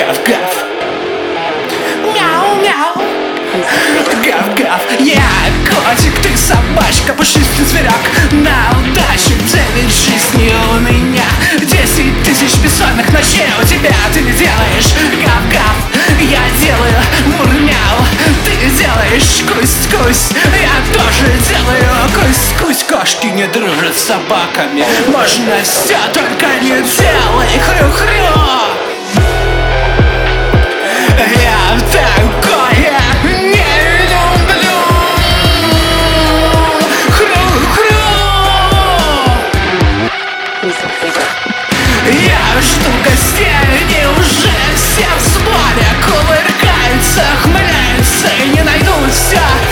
Гав-гав. Мяу-мяу. Гав-гав. Я котик, ты собачка, пушистый зверек. На удачу 9 жизней у меня, 10 тысяч бессонных ночей у тебя. Ты не делаешь гав-гав, я делаю мур-мяу. Ты делаешь кусь-кусь, я тоже делаю кусь-кусь. Кошки не дружат с собаками, можно все, только не делай хрю-хрю. Я такое не люблю. Хрю-хрю. Я жду гостей, они уже все в сборе. Кувыркаются, хмыляются и не найдутся.